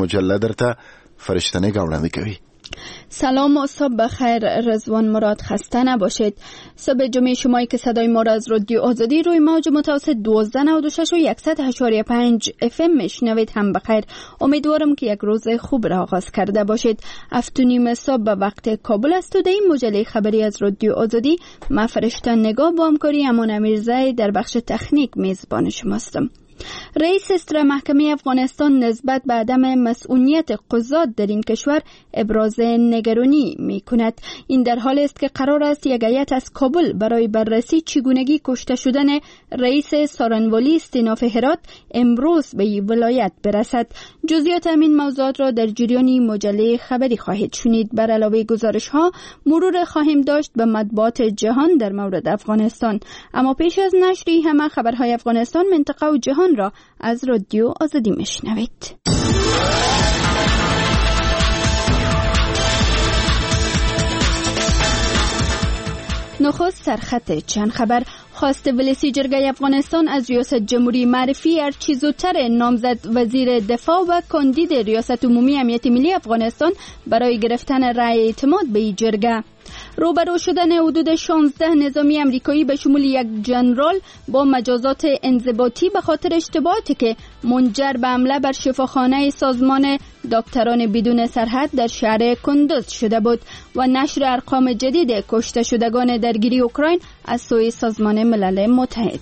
مجلد درته فرشتنه گوړاندې کوي. سلام و صبح بخیر. رضوان مراد خسته نباشید. صبح جمعه شمایی که صدای ما را از رادیو آزادی روی موج متوسط 1296 و 100.5 FM میشنوید هم بخیر. امیدوارم که یک روز خوب را آغاز کرده باشید. 7:30 صبح به وقت کابل است و در این مجله خبری از رادیو آزادی من فرشته نگاه با همکاری امان امیرزای در بخش تکنیک میزبان شما هستم. رئیس استر محکمه افغانستان نسبت به عدم مسئولیت قضات در این کشور ابراز نگرانی می کند. این در حال است که قرار است یک هیئت از کابل برای بررسی چگونگی کشته شدن رئیس سارنوالی استیناف هرات امروز به این ولایت برسد. جزئیات همین موضوعات را در جریان مجله خبری خواهید شنید. بر علاوه گزارش ها مرور خواهیم داشت به مطبوعات جهان در مورد افغانستان. اما پیش از نشر همه خبرهای افغانستان، منطقه و جهان را از رادیو آزادی میشنوید. نخست سرخط چند خبر. خواست ولسی جرگه افغانستان از ریاست جمهوری معرفی هرچی زودتر نامزد وزیر دفاع و کاندید ریاست عمومی امنیت ملی افغانستان برای گرفتن رأی اعتماد به این جرگه. روبرو شدن حدود 16 نظامی امریکایی به شمول یک جنرال با مجازات انضباطی به خاطر اشتباهاتی که منجر به حمله بر شفاخانه سازمان دکتران بدون سرحد در شهر کندوز شده بود و نشر ارقام جدید کشته شدگان درگیری اوکراین از سوی سازمان ملل متحد.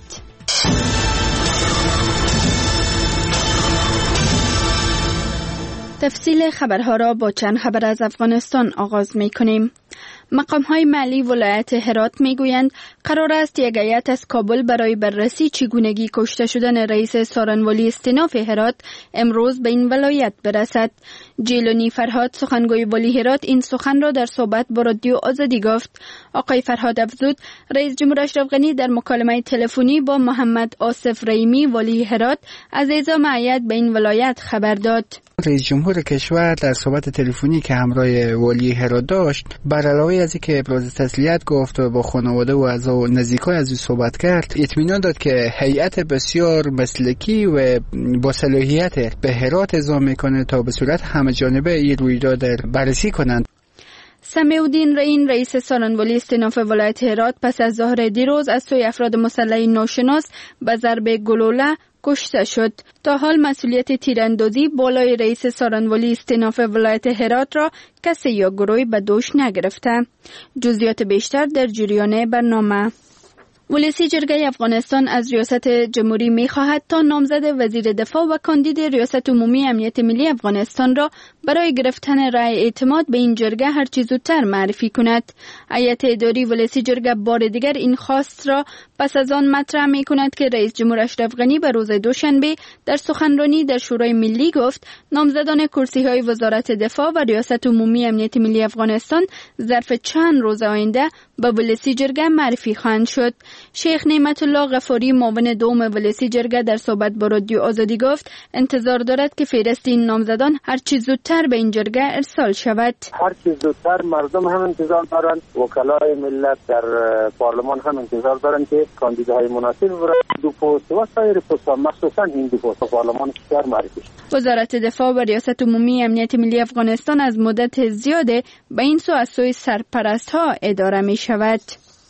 تفصیل خبرها را با چند خبر از افغانستان آغاز می کنیم. مقام‌های محلی ولایت هرات می‌گویند قرار است یک هیئت از کابل برای بررسی چگونگی کشته شدن رئیس سارنوالی استیناف هرات امروز به این ولایت برسد. جیلانی فرهاد سخنگوی والی هرات این سخن را در صحبت با رادیو آزادی گفت. آقای فرهاد افزود رئیس جمهور اشرف غنی در مکالمه تلفنی با محمد آصف رحیمی والی هرات از اعزام هیئت به این ولایت خبر داد. رئیس جمهور کشور در صحبت تلفنی که همراه والی هرات داشت، بر علاوه از اینکه ابراز تسلیت گفت و با خانواده و اعضا نزدیکان از او صحبت کرد، اطمینان داد که هیئت بسیار مسلکی و با صلاحیت به هرات اعزام میکنه تا به صورت همه‌جانبه این رویداد بررسی کنند. سمیع‌الدین رئین رئیس سارنوالی استیناف ولایت هرات پس از ظهر دیروز از سوی افراد مسلح ناشناس به ضرب گلوله کشته شد. تا حال مسئولیت تیراندازی بالای رئیس سارنوالی استیناف ولایت هرات را کسی یا گروهی به دوش نگرفته. جزئیات بیشتر در جریان برنامه. ولسی جرگه افغانستان از ریاست جمهوری می خواهد تا نامزد وزیر دفاع و کاندید ریاست عمومی امنیت ملی افغانستان را برای گرفتن رأی اعتماد به این جرگه هر چه زودتر معرفی کند. هیئت اداری ولسی جرگه بار دیگر این خواست را پس از آن مطرح می کند که رئیس جمهور اشرف غنی به روز دوشنبه در سخنرانی در شورای ملی گفت نامزدان کرسی های وزارت دفاع و ریاست عمومی امنیت ملی افغانستان ظرف چند روز آینده به ولسی جرگه معرفی خواهند شد. شیخ نعمت الله غفاری معاون دوم ولسی جرگه در صحبت با رادیو آزادی گفت انتظار دارد که فهرست این نامزدان هر چه زودتر به این جرگه ارسال شود. هر چه زودتر مردم هم انتظار دارند، وکلای ملت در پارلمان هم انتظار دارند که کاندیداهای مناسب برای دو پست و سایر پست‌ها مخصوصا این دو پست پارلمان کشور معرفی شد. وزارت دفاع و ریاست عمومی امنیت ملی افغانستان از مدت زیاده به این سو از سوی سرپرست‌ها اداره می شود.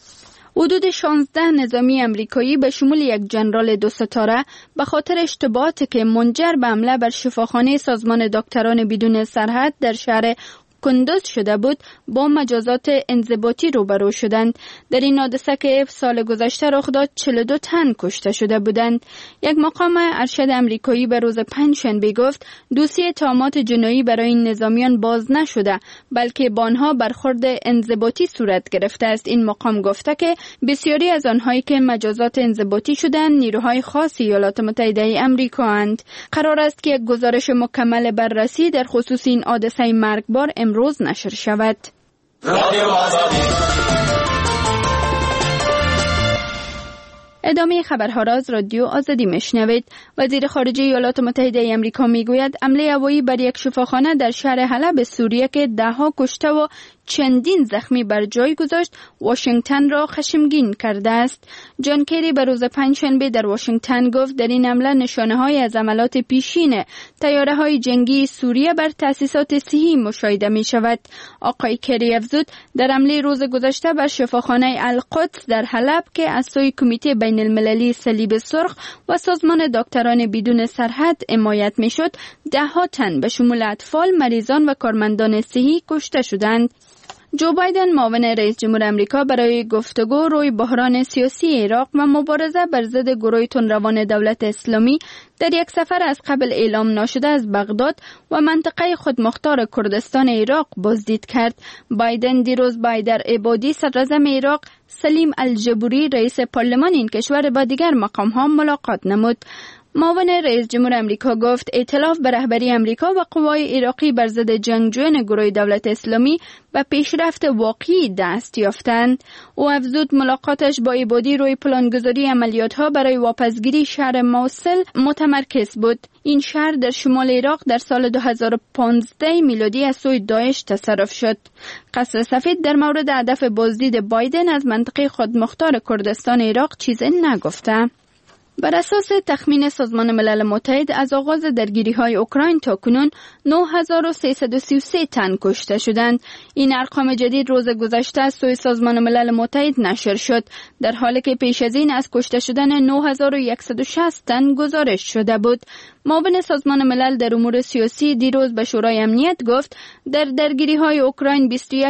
حدود 16 نظامی امریکایی به شمول یک جنرال 2 ستاره به خاطر اشتباهاتی که منجر به حمله بر شفاخانه سازمان دکتران بدون سرحد در شهر کندوز شده بود با مجازات انضباطی روبرو شدند. در این حادثه که سال گذشته رخ داد 42 تن کشته شده بودند. یک مقام ارشد امریکایی به روز پنجشنبه گفت دوسیه اتهامات جنایی برای این نظامیان باز نشده بلکه با آنها برخورد انضباطی صورت گرفته است. این مقام گفته که بسیاری از آنهایی که مجازات انضباطی شدند نیروهای خاص ایالات متحده آمریکا اند. قرار است که یک گزارش مکمل بررسی در خصوص این حادثه مرگبار امروز نشر شود. ادامه خبرها را از رادیو آزادی میشنوید. وزیر خارجه ایالات متحده آمریکا میگوید حمله هوایی بر یک شفاخانه در شهر حلب سوریه که 10 کشته و چندین زخمی بر جای گذاشت، واشنگتن را خشمگین کرده است. جان کری به روز پنجشنبه در واشنگتن گفت در این حمله نشانه‌های از عملات پیشین طیاره‌های جنگی سوریه بر تأسیسات صحی مشاهده می‌شود. آقای کری افزود در حمله روز گذشته بر شفاخانه القدس در حلب که از سوی کمیته بین المللی صلیب سرخ و سازمان دکتران بدون سرحد حمایت می‌شد، ده‌ها تن به شمول اطفال، مریضان و کارمندان صحی کشته شدند. جو بایدن معاون رئیس جمهور امریکا برای گفتگو روی بحران سیاسی عراق و مبارزه بر ضد گروه تندروان دولت اسلامی در یک سفر از قبل اعلام ناشده از بغداد و منطقه خودمختار کردستان عراق بازدید کرد. بایدن دیروز با حیدر عبادی صدراعظم عراق، سلیم الجبوری رئیس پارلمان این کشور با دیگر مقام‌ها ملاقات نمود. معاون رئیس جمهور امریکا گفت ائتلاف به رهبری امریکا و قوای عراقی بر ضد جنگجویان گروه دولت اسلامی به پیشرفت واقعی دست یافتند. او افزود ملاقاتش با عبادی روی پلانگذاری عملیات‌ها برای واپسگیری شهر موصل متمرکز بود. این شهر در شمال عراق در سال 2015 میلادی از سوی داعش تصرف شد. قصر سفید در مورد هدف بازدید بایدن از منطقه خودمختار کردستان عراق چیزی نگفته. بر اساس تخمین سازمان ملل متحد از آغاز درگیری‌های اوکراین تا کنون 9333 تن کشته شدند. این ارقام جدید روز گذشته از سوی سازمان ملل متحد نشر شد، در حالی که پیش از این از کشته شدن 9160 تن گزارش شده بود. معاون سازمان ملل در امور سیاسی دیروز به شورای امنیت گفت در درگیری‌های اوکراین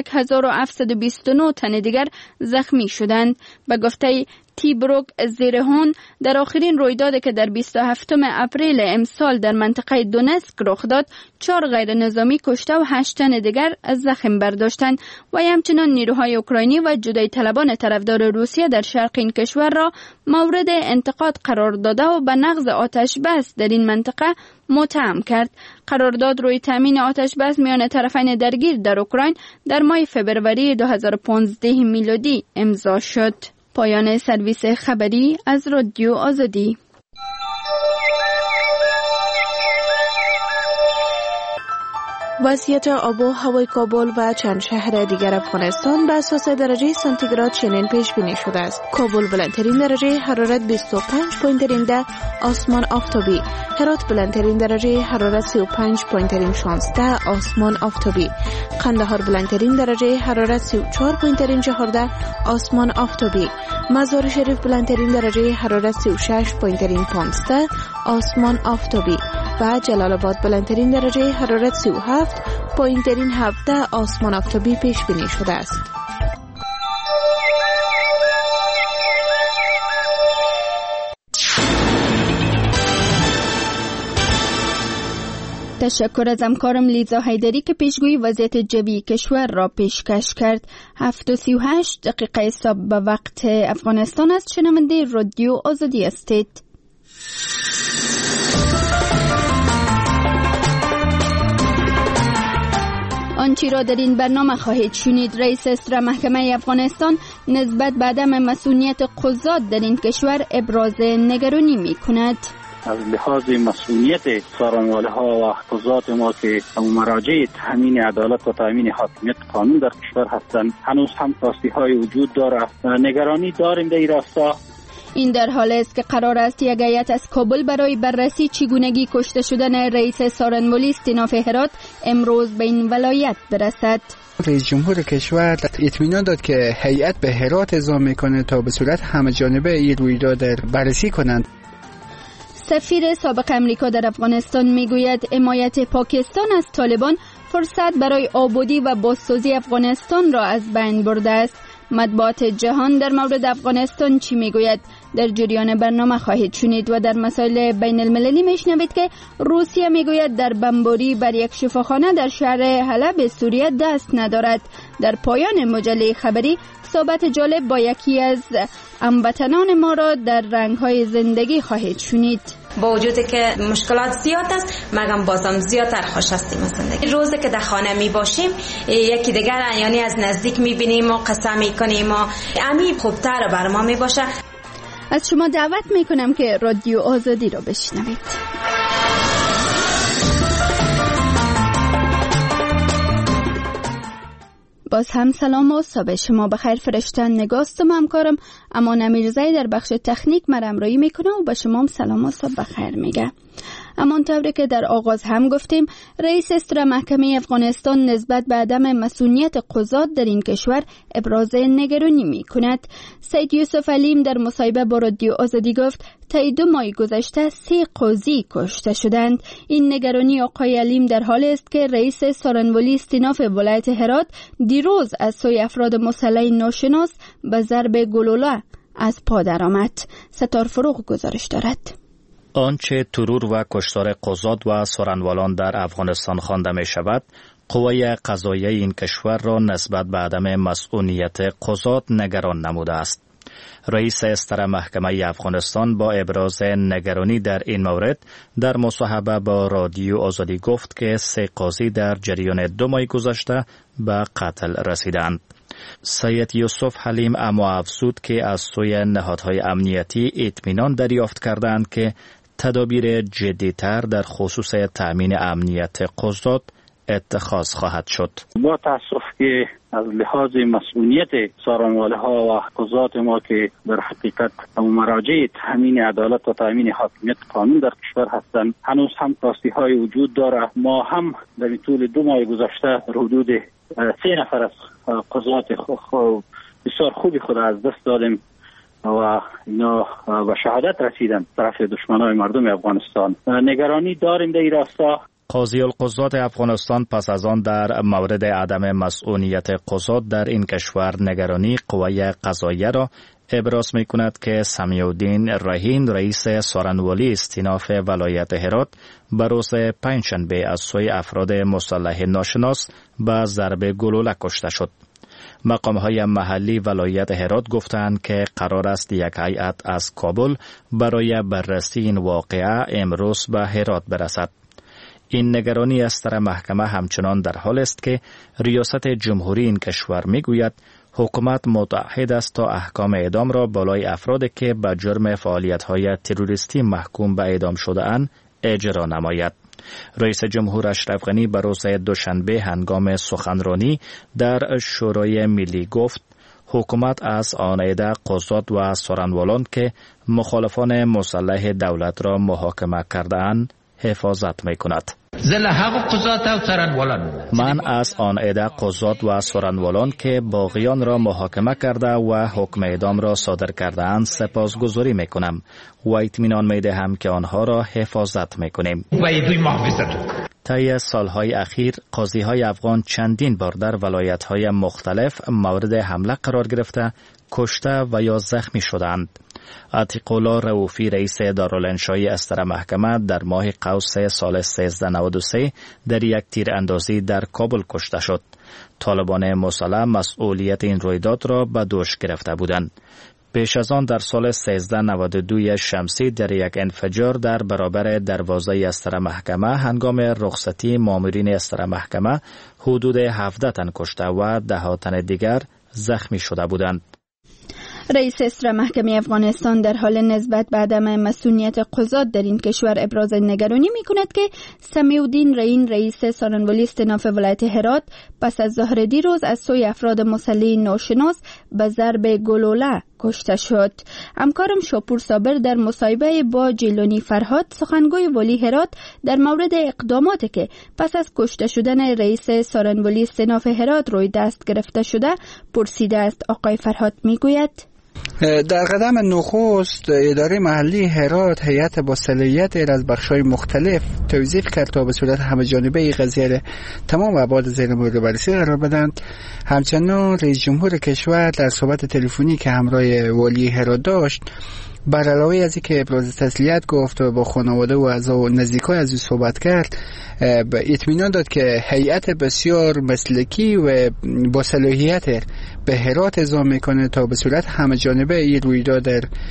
21729 تن دیگر زخمی شدند. به گفته تیبروک زیرهون در آخرین رویدادی که در 27 اپریل امسال در منطقه دونتسک رخ داد 4 غیر نظامی کشته و 8 تن دیگر از زخم برداشتند و همچنان نیروهای اوکراینی و جدایی طلبان طرفدار روسیه در شرق این کشور را مورد انتقاد قرار داده و به نقض آتش بس در این منطقه متهم کرد. قرارداد روی تامین آتش بس میان طرفین درگیر در اوکراین در ماه فبروری 2015 میلادی امضا شد. پایان سرویس خبری از رادیو آزادی. وضعیت آب و هوای کابل و چند شهر دیگر افغانستان به اساس درجه سانتیگراد چنین پیش بینی شده است. کابل بلندترین درجه حرارت 25.10 آسمان آفتابی، هرات بلندترین درجه حرارت 35.16 آسمان آفتابی، قندهار بلندترین درجه حرارت 34.14 آسمان آفتابی، مزار شریف بلندترین درجه حرارت 36.15 آسمان آفتابی و جلال آباد بلندترین درجه حرارت 37.17 آسمان آفتابی پیش بینی شده است. تشکر از همکارم لیزا حیدری که پیشگویی وضعیت جوی کشور را پیشکش کرد. 7:38 دقیقه صبح به وقت افغانستان است. شنونده رادیو آزادی هستید. آنچه را در این برنامه خواهید شنید: رئیس اصر محکمه افغانستان نسبت به عدم مسئولیت قضات در این کشور ابراز نگرانی می کند. از لحاظ مسئولیت څارنوال ها و قضات ما که مراجع تامین عدالت و تامین حاکمیت قانون در کشور هستند هنوز هم کاستی های وجود دارد. نگرانی داریم در این راستا. این در حال است که قرار است یک هیئت از کابل برای بررسی چگونگی کشته شدن رئیس سارنوالی استیناف هرات امروز به این ولایت برسد. رئیس جمهور کشور اطمینان داد که هیئت به هرات اعزام میکنه تا به صورت همه‌جانبه این رویداد بررسی کنند. سفیر سابق امریکا در افغانستان میگوید حمایت پاکستان از طالبان فرصت برای آبادی و بازسازی افغانستان را از بین برده است. مطبوعات جهان در مورد افغانستان چی میگوید؟ در جریان برنامه خواهید شنید. و در مسائل بین المللی میشنوید که روسیه میگوید در بمباری بر یک شفاخانه در شهر حلب سوریه دست ندارد. در پایان مجله خبری صحبت جالب با یکی از هموطنان ما را در رنگ‌های زندگی خواهید شنید. با وجودی که مشکلات زیاد است مگم بازم زیادتر خوش هستیم زندگی. روزی که در خانه می باشیم یکی دیگر یعنی از نزدیک می بینیم و قصه می کنیم و امی خوبتر بر ما می باشه. از شما دعوت می کنم که رادیو آزادی را بشنوید. باز هم سلام و صبح شما بخیر. فرشتن نگاستم همکارم امان امیرزایی در بخش تکنیک مرمرایی میکنه و به شما سلام و صبح بخیر میگه. امان طوری که در آغاز هم گفتیم، رئیس استر محکمه افغانستان نسبت به عدم مسئولیت قضات در این کشور ابراز نگرانی می کند. سید یوسف علیم در مصاحبه با رادیو آزادی گفت طی 2 ماه گذشته 3 قاضی کشته شدند. این نگرانی آقای علیم در حال است که رئیس سارنوالی استیناف ولایت هرات دیروز از سوی افراد مسلح ناشناس به ضرب گلوله از پا درآمد. ستار فروغ گزارش دارد. آنچه ترور و کشتار قضات و سارنوالان در افغانستان خوانده می شود، قوای قضاییه این کشور را نسبت به عدم مسئولیت قضات نگران نموده است. رئیس استر محکمه افغانستان با ابراز نگرانی در این مورد در مصاحبه با رادیو آزادی گفت که 3 قاضی در جریان 2 ماه گذشته به قتل رسیدند. سید یوسف حلیم اما افزود که از سوی نهادهای امنیتی اطمینان دریافت کردند که تدابیر جدی‌تر در خصوص تأمین امنیت قضات اتخاذ خواهد شد. با تأسف که از لحاظ مسئولیت سارنوالها و قضات ما که در حقیقت مراجع تأمین عدالت و تأمین حاکمیت قانون در کشور هستند، هنوز هم کاستی-های وجود داره. ما هم در طول 2 ماه گذشته حدود 3 نفر از قضات بسیار خوبی خود از دست دادیم و اینا به شهادت رسیدن طرف دشمنان مردم افغانستان. نگرانی داریم در این راستا. قاضی القضات افغانستان پس از آن در مورد عدم مسئولیت قضات در این کشور نگرانی قوای قضاییه را ابراز می کند که سمیع الدین رهین رئیس سارنوالی استیناف ولایت هرات به روز پنجشنبه از سوی افراد مسلح ناشناس به ضرب گلوله کشته شد. مقام‌های محلی ولایت هرات گفتند که قرار است یک هیئت از کابل برای بررسی این واقعه امروز به هرات برسد. این نگرانی استر محکمه همچنان در حال است که ریاست جمهوری این کشور میگوید حکومت متعهد است تا احکام اعدام را بالای افرادی که به جرم فعالیت‌های تروریستی محکوم به اعدام شده‌اند اجرا نماید. رئیس جمهور اشرف غنی به روز دوشنبه هنگام سخنرانی در شورای ملی گفت حکومت از آن عده قضات و سارنوالان که مخالفان مسلح دولت را محاکمه کرده‌اند حفاظت می‌کند. من از آن عده قضات و سارنوالان که باغیان را محاکمه کرده و حکم اعدام را صادر کرده‌اند سپاسگزاری می‌کنم و اطمینان می‌دهم که آنها را حفاظت می‌کنیم. طی سالهای اخیر قاضی‌های افغان چندین بار در ولایت‌های مختلف مورد حمله قرار گرفته، کشته و یا زخمی شدند. عتیق الله رؤوفی رئیس دارالانشای استر محکمه در ماه قوس سال 1393 در یک تیراندازی در کابل کشته شد. طالبان مسلح مسئولیت این رویداد را به دوش گرفته بودند. پیش از آن در سال 1392 شمسی در یک انفجار در برابر دروازه استر محکمه هنگام رخصتی مامورین استر محکمه حدود 17 تن کشته و 10 تن دیگر زخمی شده بودند. رئیس استر محکمه افغانستان در حال نسبت به عدم مسئولیت قضات در این کشور ابراز نگرانی می کند که سمیع الدین رهین رئیس سارنوالی استیناف ولایت هرات پس از ظهر دیروز از سوی افراد مسلح ناشناس به ضرب گلوله کشته شد. همکارم شاپور صابر در مصاحبه با جیلانی فرهاد سخنگوی والی هرات در مورد اقداماتی که پس از کشته شدن رئیس سارنوالی استیناف هرات روی دست گرفته شده پرسیده است. آقای فرهاد میگوید در قدم نخست اداره محلی هرات هیئت با صلاحیت از بخش‌های مختلف توظیف کرد تا به صورت همه‌جانبه این قضیه تمام ابعاد زیر مورد بررسی قرار بدند. همچنین رئیس جمهور کشور در صحبت تلفنی که همراه والی هرات داشت بر علاوه از اینکه ابراز تسلیت گفت و با خانواده و اعضا و نزدیکان از او صحبت کرد، اطمینان داد که هیئت بسیار مسلکی و با صلاحیت به هرات اعزام میکنه تا به صورت همه جانبه این رویداد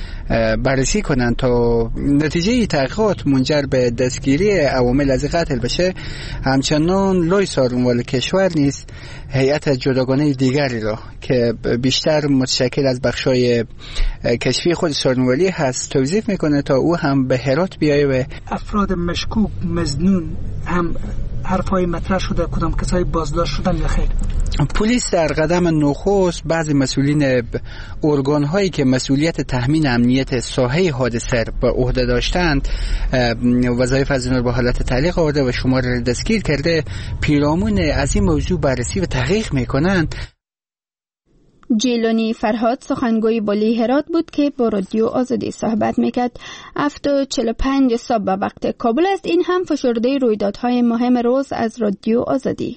بررسی کنند تا نتیجه تحقیقات منجر به دستگیری عوامل از قتل بشه. همچنان لای سارنوال کشور نیست هیئت جداگانه دیگری را که بیشتر متشکل از بخشای کشفی خود سارنوالی هست توظیف میکنه تا او هم به هرات بیایه و افراد مشکوک مظنون هم حرفای مطرح شده کدام کسایی بازداشت شدن یا خیر؟ پلیس در قدم نخست بعضی مسئولین ارگان هایی که مسئولیت تامین امنیت ساحه حادثه به عهده داشتند وظایف از این به حالت تعلیق آورده و شمار را دستگیر کرده. پیرامون از این موضوع بررسی و تحقیق میکنند. جیلانی فرهاد سخنگوی والی هرات بود که با رادیو آزادی صحبت میکرد. 7:45 صبح به وقت کابل است. این هم فشرده رویدادهای مهم روز از رادیو آزادی.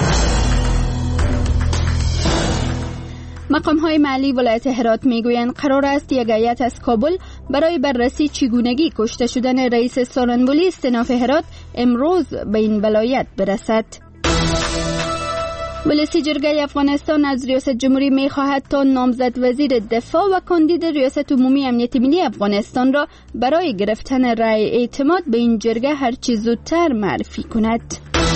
مقام‌های محلی ولایت هرات میگویند قرار است یک هیئت از کابل برای بررسی چگونگی کشته شدن رئیس سارنولی استناف هرات امروز به این ولایت برسد. مجلس جرگه افغانستان از ریاست جمهوری می‌خواهد تا نامزد وزیر دفاع و کاندید ریاست عمومی امنیت ملی افغانستان را برای گرفتن رأی اعتماد به این جرگه هرچه زودتر معرفی کند.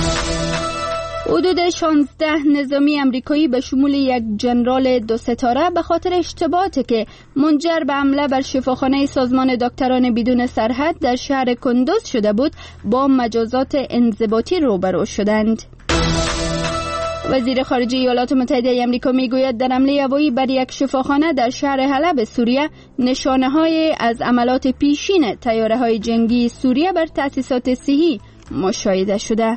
حدود 16 نظامی امریکایی به شمول یک جنرال 2 ستاره به خاطر اشتباهاتی که منجر به حمله بر شفاخانه سازمان دکتران بدون سرحد در شهر کندوز شده بود با مجازات انضباطی روبرو شدند. وزیر خارجه ایالات متحده آمریکا میگوید در حمله هوایی بر یک شفاخانه در شهر حلب سوریه نشانه‌های از عملات پیشین طیاره‌های جنگی سوریه بر تأسیسات صحی مشاهده شده.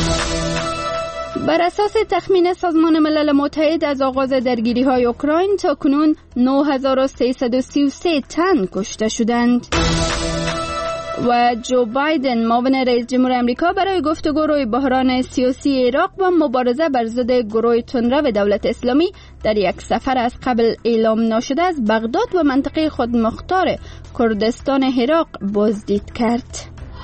بر اساس تخمین سازمان ملل متحد از آغاز درگیری‌های اوکراین تا کنون 9333 تن کشته شدند. و جو بایدن معاون رئیس جمهور آمریکا برای گفتگو روی بحران سیاسی عراق و مبارزه بر ضد گروه تندرو دولت اسلامی در یک سفر از قبل اعلام ناشده از بغداد و منطقه خودمختار کردستان عراق بازدید کرد.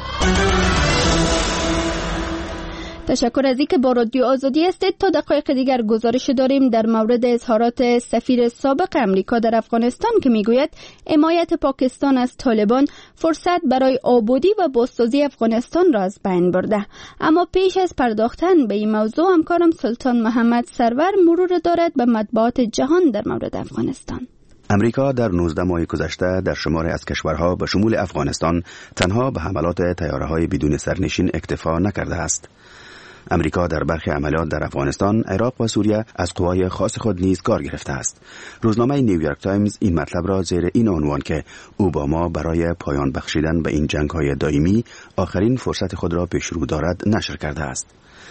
تشکر از اینکه با رادیو آزادی هستید. تا دقایق دیگر گزارش داریم در مورد اظهارات سفیر سابق امریکا در افغانستان که میگوید حمایت پاکستان از طالبان فرصت برای آبادی و بازسازی افغانستان را از بین برده. اما پیش از پرداختن به این موضوع همکارم سلطان محمد سرور مرور دارد به مطبوعات جهان در مورد افغانستان. امریکا در 19 ماه گذشته در شماری از کشورها به شمول افغانستان تنها به حملات طیاره‌های بدون سرنشین اکتفا نکرده است. امریکا در برخی عملیات در افغانستان، عراق و سوریه از قوای خاص خود نیز کار گرفته است. روزنامه نیویورک تایمز این مطلب را زیر این عنوان که اوباما برای پایان بخشیدن به این جنگ‌های دائمی آخرین فرصت خود را پیش رو دارد نشر کرده است.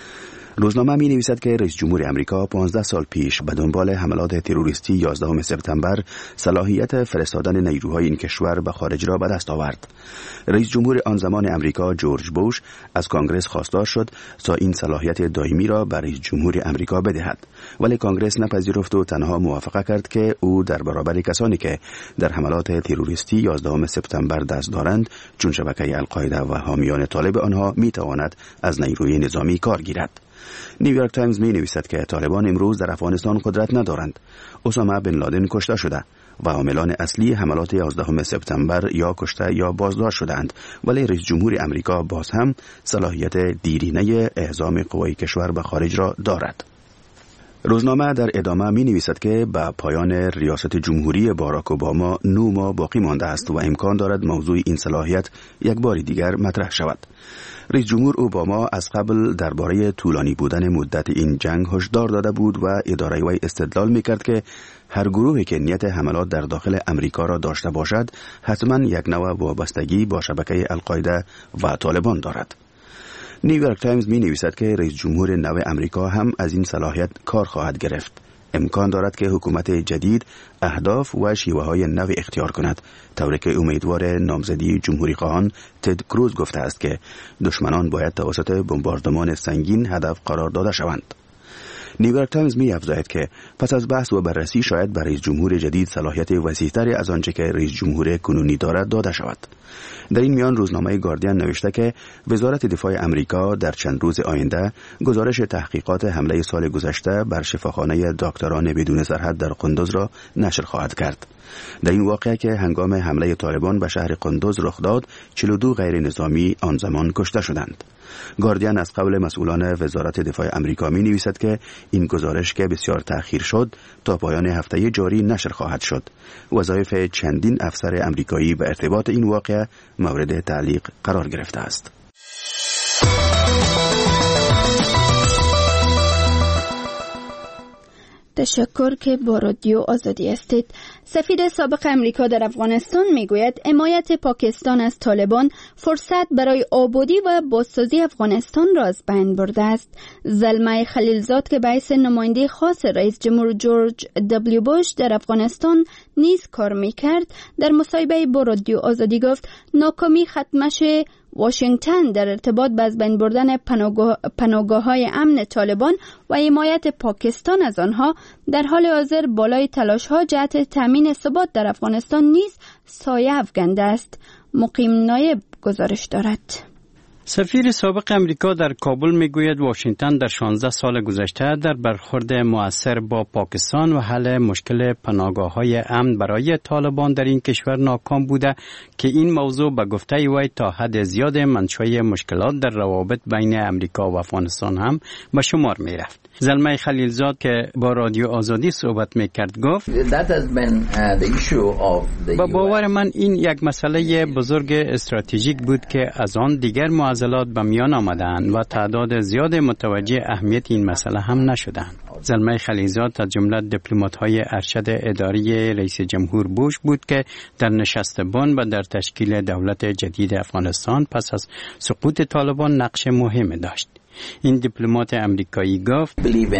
روزنامه می نویسد که رئیس جمهور امریکا 15 سال پیش به دنبال حملات تروریستی 11 سپتامبر صلاحیت فرستادن نیروهای این کشور به خارج را به دست آورد. رئیس جمهور آن زمان امریکا جورج بوش از کانگرس خواستار شد تا این صلاحیت دائمی را به رئیس جمهور امریکا بدهد، ولی کانگرس نپذیرفت و تنها موافقه کرد که او در برابر کسانی که در حملات تروریستی 11 سپتامبر دست دارند چون شبکه القاعده و حامیان طالب آنها می تواند از نیروی نظامی کار گیرد. نیویورک تایمز می نویسد که طالبان امروز در افغانستان قدرت ندارند. اسامه بن لادن کشته شده و عاملان اصلی حملات 11 سپتامبر یا کشته یا بازداشت شدند، ولی رئیس جمهور امریکا باز هم صلاحیت دیرینه اعزام قوای کشور به خارج را دارد. روزنامه در ادامه می نویسد که به پایان ریاست جمهوری باراک اوباما 9 ماه باقی مانده است و امکان دارد موضوع این صلاحیت یک بار دیگر مطرح شود. رئیس جمهور اوباما از قبل درباره طولانی بودن مدت این جنگ هشدار داده بود و اداره وی استدلال می‌کرد که هر گروهی که نیت حملات در داخل امریکا را داشته باشد حتما یک نوع وابستگی با شبکه القاعده و طالبان دارد. نیویورک تایمز می نویسد که رئیس جمهور نو امریکا هم از این صلاحیت کار خواهد گرفت. امکان دارد که حکومت جدید اهداف و شیوه های نو اختیار کند، طوری که امیدوار نامزدی جمهوری خواهان تد کروز گفته است که دشمنان باید توسط بمباردمان سنگین هدف قرار داده شوند. نیویورک تایمز می افزاید که پس از بحث و بررسی شاید برای رئیس جمهور جدید صلاحیت وسیع‌تری از آنچه که رئیس جمهور کنونی دارد داده شود. در این میان روزنامه گاردین نوشته که وزارت دفاع امریکا در چند روز آینده گزارش تحقیقات حمله سال گذشته بر شفاخانه دکتران بدون سرحد در قندوز را نشر خواهد کرد. در این واقعه که هنگام حمله طالبان به شهر قندوز رخ داد 42 غیر نظامی آن زمان کشته شدند. گاردین از قبل مسئولان وزارت دفاع امریکا می نویسد که این گزارش که بسیار تأخیر شد تا پایان هفته جاری نشر خواهد شد. وظایف چندین افسر امریکایی به ارتباط این واقعه مورد تعلیق قرار گرفته است. تشکر که با رادیو آزادی هستید. سفیر سابق امریکا در افغانستان میگوید حمایت پاکستان از طالبان فرصت برای آبادی و بازسازی افغانستان را از بین برده است. زلمه خلیلزاد که به حیث نماینده خاص رئیس جمهور جورج دبلیو بوش در افغانستان نیز کار میکرد، در مصاحبه با رادیو آزادی گفت ناکامی ختمش واشنگتن در ارتباط به از بین بردن پناهگاه‌های امن طالبان و حمایت پاکستان از آنها در حال حاضر بالای تلاش‌ها جهت تامین ثبات در افغانستان نیز سایه افکنده است. مقیم نایب گزارش دارد. سفیر سابق امریکا در کابل میگوید واشنگتن در 16 سال گذشته در برخورد مؤثر با پاکستان و حل مشکل پناهگاه‌های امن برای طالبان در این کشور ناکام بوده که این موضوع به گفته وی تا حد زیاد منشأ مشکلات در روابط بین امریکا و افغانستان هم به شمار میرفت. زلمه خلیلزاد که با رادیو آزادی صحبت میکرد گفت با باور من این یک مسئله بزرگ استراتژیک بود که از آن دیگر معضلات به میان آمدند و تعداد زیاد متوجه اهمیت این مسئله هم نشدند. زلمه خلیلزاد از جمله دیپلمات‌های ارشد اداری رئیس جمهور بوش بود که در نشست بن و در تشکیل دولت جدید افغانستان پس از سقوط طالبان نقش مهم داشت. این دیپلمات امریکایی گفت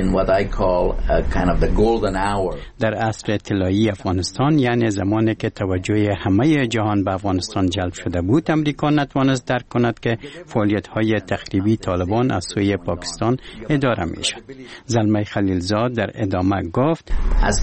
در عصر طلایی افغانستان، یعنی زمانی که توجه همه جهان به افغانستان جلب شده بود، امریکا نتوانست درک کند که فعالیت‌های تخریبی طالبان از سوی پاکستان اداره می‌شد. زلمه خلیلزاد در ادامه گفت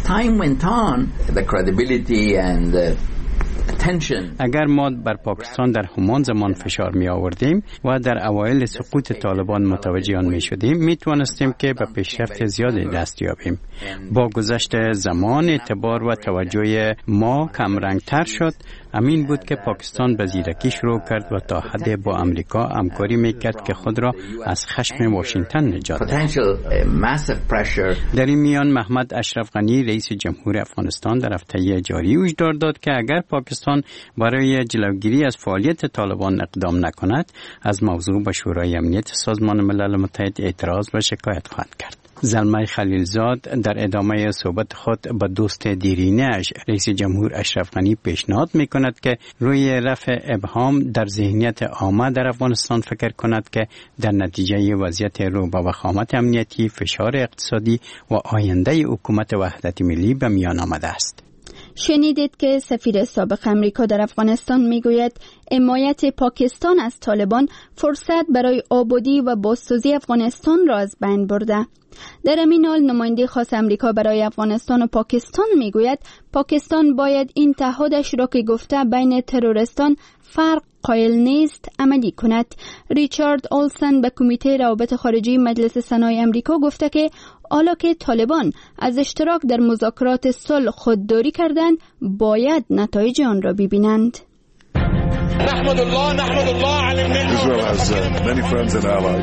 اگر ما بر پاکستان در همان زمان فشار می آوردیم و در اوایل سقوط طالبان متوجه آن می شدیم، می توانستیم که به پیشرفت زیادی دست یابیم. با گذشت زمان اعتبار و توجه ما کمرنگ تر شد. امین بود که پاکستان به زیرکی شروع کرد و تا حد با امریکا همکاری میکرد که خود را از خشم واشنگتن نجات دهد. در این میان محمد اشرف غنی رئیس جمهور افغانستان در هفته جاری هشدار داد که اگر پاکستان برای جلوگیری از فعالیت طالبان اقدام نکند، از موضوع به شورای امنیت سازمان ملل متحد اعتراض و شکایت خواهد کرد. زلمه خلیلزاد در ادامه صحبت خود با دوست دیرینه‌اش رئیس جمهور اشرف غنی پیشنهاد می‌کند که روی رفع ابهام در ذهنیت عامه در افغانستان فکر کند که در نتیجه وضعیت رو به وخامت امنیتی، فشار اقتصادی و آینده حکومت وحدت ملی به میان آمده است. شنیدید که سفیر سابق امریکا در افغانستان میگوید حمایت پاکستان از طالبان فرصت برای آبادی و بازسازی افغانستان را از بین برده. در همین حال نماینده خاص امریکا برای افغانستان و پاکستان میگوید پاکستان باید این تعهدش را که گفته بین تروریستان فرق قائل نیست عملی کند. ریچارد اولسن به کمیته روابط خارجی مجلس سنای امریکا گفته که حالا که طالبان از اشتراک در مذاکرات صلح خودداری کردند، باید نتایج آن را ببینند. نحمد الله على النعمة. Israel has many friends and allies.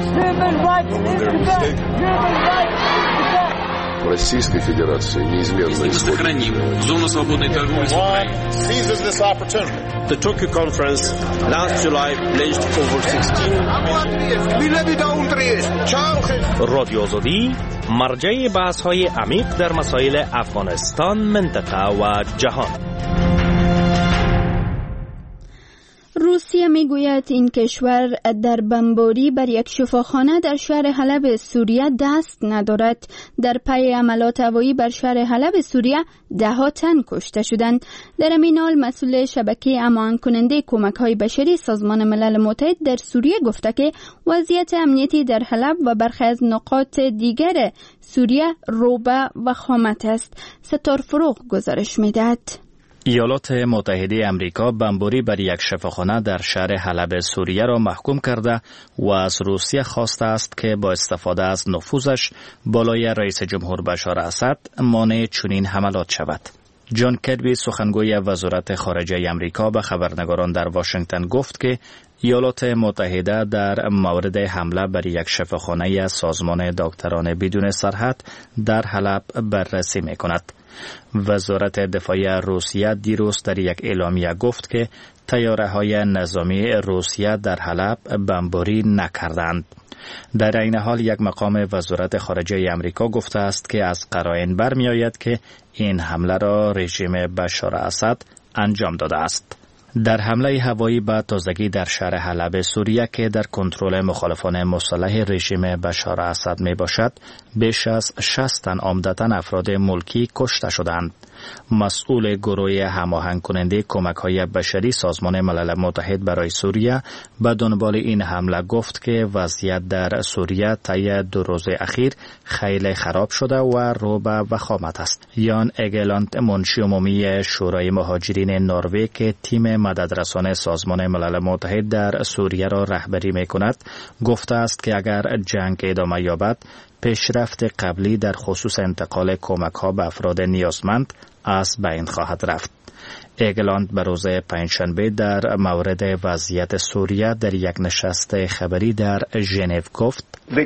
В Российской Федерации неизменно сохраним зону свободной торговли с Украиной. Seizes this opportunity. The Tokyo conference last July pledged over 16. رادیو آزادی مرجع بحث‌های عمیق در مسائل افغانستان، منطقه و جهان. روسیه میگوید این کشور در بمباری بر یک شفاخانه در شهر حلب سوریه دست ندارد. در پی حملات هوایی بر شهر حلب سوریه 10 تن کشته شدند. در همین حال مسئول شبکه امان کننده کمک‌های بشری سازمان ملل متحد در سوریه گفته که وضعیت امنیتی در حلب و برخی از نقاط دیگر سوریه روبه و خامت است. ستار فروغ گزارش می‌دهد. ایالات متحده امریکا بمباری بر یک شفاخانه در شهر حلب سوریه را محکوم کرده و از روسیه خواسته است که با استفاده از نفوذش بالای رئیس جمهور بشار اسد مانع چنین حملات شود. جان کربی سخنگوی وزارت خارجه امریکا به خبرنگاران در واشنگتن گفت که ایالات متحده در مورد حمله بر یک شفاخانه سازمان دکتران بدون سرحد در حلب بررسی می‌کند. وزارت دفاع روسیه دیروز در یک اعلامیه گفت که طیاره‌های نظامی روسیه در حلب بمباری نکردند. در این حال یک مقام وزارت خارجه آمریکا گفته است که از قرائن برمی آید که این حمله را رژیم بشار اسد انجام داده است. در حمله هوایی به تازگی در شهر حلب سوریه که در کنترل مخالفان مسلح رژیم بشار اسد می باشد، بیش از 60 تن عمدتاً افراد ملکی کشته شدند. مسئول گروه هماهنگ کننده کمک‌های بشری سازمان ملل متحد برای سوریه به دنبال این حمله گفت که وضعیت در سوریه طی 2 روز اخیر خیلی خراب شده و رو به وخامت است. یان اگلاند، منشی عمومی شورای مهاجرین نروژ که تیم مددرسان سازمان ملل متحد در سوریه را رهبری می‌کند، گفته است که اگر جنگ ادامه یابد، پیشرفت قبلی در خصوص انتقال کمک‌ها به افراد نیازمند از بین خواهد رفت. اگلاند به روز پنجشنبه در مورد وضعیت سوریه در یک نشست خبری در ژنو گفت: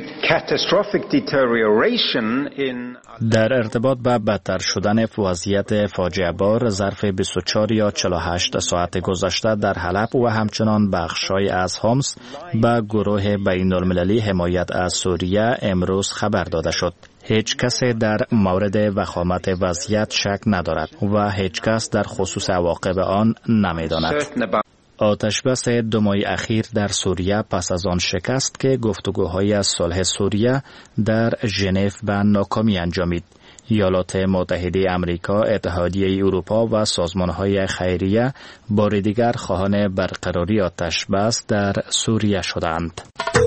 در ارتباط به بدتر شدن وضعیت فاجعه بار ظرف 24 یا 48 ساعت گذشته در حلب و همچنان بخش‌های از حمص به گروه بین‌المللی حمایت از سوریه امروز خبر داده شد. هیچ کس در مورد وخامت وضعیت شک ندارد و هیچ کس در خصوص عواقب آن نمی‌داند. آتشبس 2 ماه اخیر در سوریه پس از آن شکست که گفتگوهای صلح سوریه در ژنو به ناکامی انجامید. ایالات متحده آمریکا، اتحادیه اروپا و سازمان‌های خیریه بار دیگر خواهان برقراری آتشبس در سوریه شدند.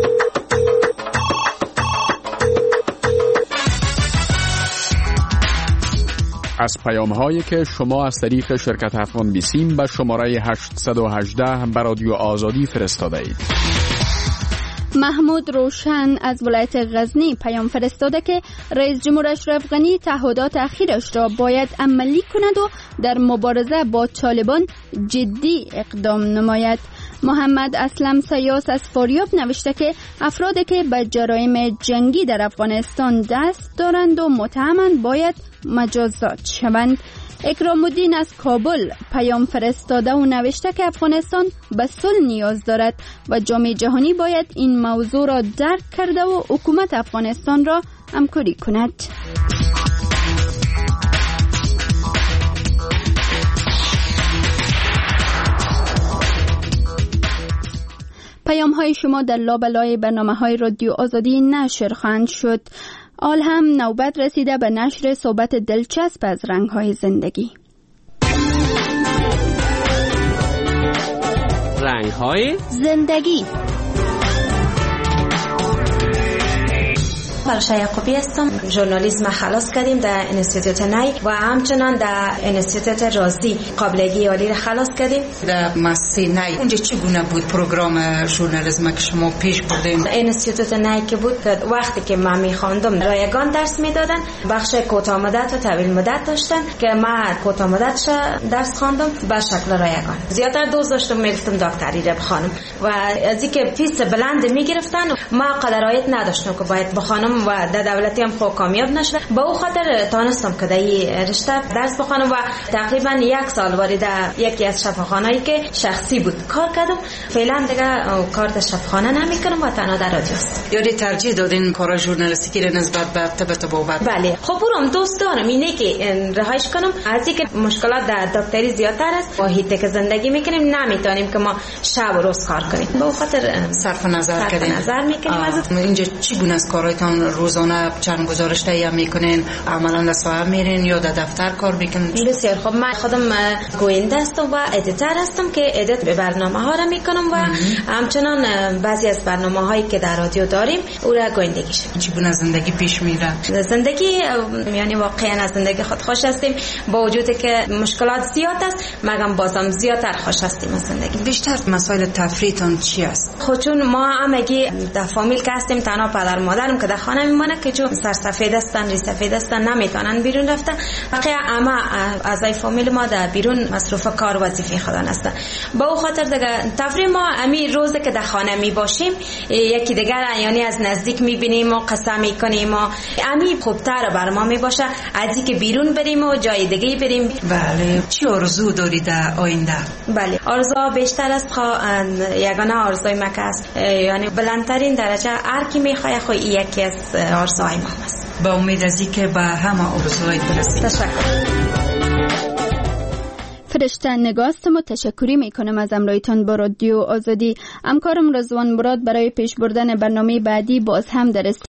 از پیام‌هایی که شما از طریق شرکت افغان بیسیم به شماره 818 به رادیو آزادی فرستاده اید. محمود روشن از ولایت غزنی پیام فرستاده که رئیس جمهور اشرف غنی تعهدات اخیرش را باید عملی کند و در مبارزه با طالبان جدی اقدام نماید. محمد اسلم سیاس از فاریاب نوشته که افرادی که به جرایم جنگی در افغانستان دست دارند و متهمند باید مجازات شوند. اکرام الدین از کابل پیام فرستاده و نوشته که افغانستان به صلح نیاز دارد و جامعه جهانی باید این موضوع را درک کرده و حکومت افغانستان را همکاری کند. پیام های شما در لابلای برنامه های رادیو آزادی نشر خواهند شد. حال هم نوبت رسیده به نشر صحبت دلچسب از رنگ های زندگی. رنگ های زندگی. برشا یعقوبی هستم. ژورنالیسم خلاص کردیم در انستیتوت نای و همچنان در انستیتوت رازی قابلگی عالی را خلاص کردیم. در مؤسسه نای اونجا چگونه بود پروگرام ژورنالیسم که شما پیش بردیم؟ انستیتوت نای که بود وقتی که من می‌خواندم رایگان درس میدادن، بخش کوتاه مدت و طویل مدت داشتن که من کوتاه مدت درس خواندم به شکل رایگان. زیاتر دوست داشتم می‌رفتم دکتری را بخوانم و از اینکه فیس بلند می‌گرفتن ما قدرایت نداشتم که باید بخوانم و در دولتی هم خوب کامیاب نشد. با او خاطر تانستم که در این رشته درس بخوانم و تقریبا 1 سال وارد یکی از شفاخانه‌ای که شخصی بود کار کردم. فعلا دیگه کار در شفاخانه نمی‌کنم و تنها در رادیو هستم. یعنی ترجیح دادین کار ژورنالیستیکی را نسبت به طبابت؟ بله. خب برام دوست دارم اینه که رهایش کنم از اینکه مشکلات در دکتری زیادتر است. با هیته که زندگی می‌کنیم نمی‌تونیم که ما شب و روز کار کنیم. با خاطر صرف نظر می‌کنیم. از اینجا چی گونه است کارایتان؟ روزانه چند گزارش‌هایی میکنین؟ عملاً در ساحه میرین یا در دفتر کار میکنین؟ بسیار خب. من خودم گوینده هستم و ادیتور هستم که ادیت به برنامه‌ها را میکنم و همچنان بعضی از برنامه‌هایی که در رادیو داریم او را گویندگیش. چگونه زندگی پیش میره؟ زندگی یعنی واقعا از زندگی خود خوش هستیم با وجودی که مشکلات زیاد است، مگم بازم زیادتر خوش هستیم از زندگی. بیشتر مسائل تفریحتان چی است؟ خب چون ما همگی در فامیل که هستیم، تنها پدر مادرم که در خانه میمونه که چون سرسفید هستن، ری سفید هستن، نمیتونن بیرون رفتن. بقیه اما اعضای فامیل ما در بیرون مصروف کار وظیفه خودن هستن. با او خاطر دیگه تفریح ما امی روز که در خانه می باشیم یکی دیگر یعنی از نزدیک میبینیم و قصه میکنیم و امی خوبتر بر ما می باشه از اینکه بیرون بریم و جای دیگه بریم. بله. چی آرزو داری در آینده؟ بله آرزو بیشتر است. یگانه آرزوی ما است یعنی بلندترین درجه هر کی میخواد خو یکی از آرزوهای ما است. با امید از اینکه به همه آرزوهای برسیم. تشکر. فرشته نگاست ما تشکری میکنم از همراهیتان با رادیو آزادی. همکارم رضوان مراد برای پیش بردن برنامه بعدی باز هم در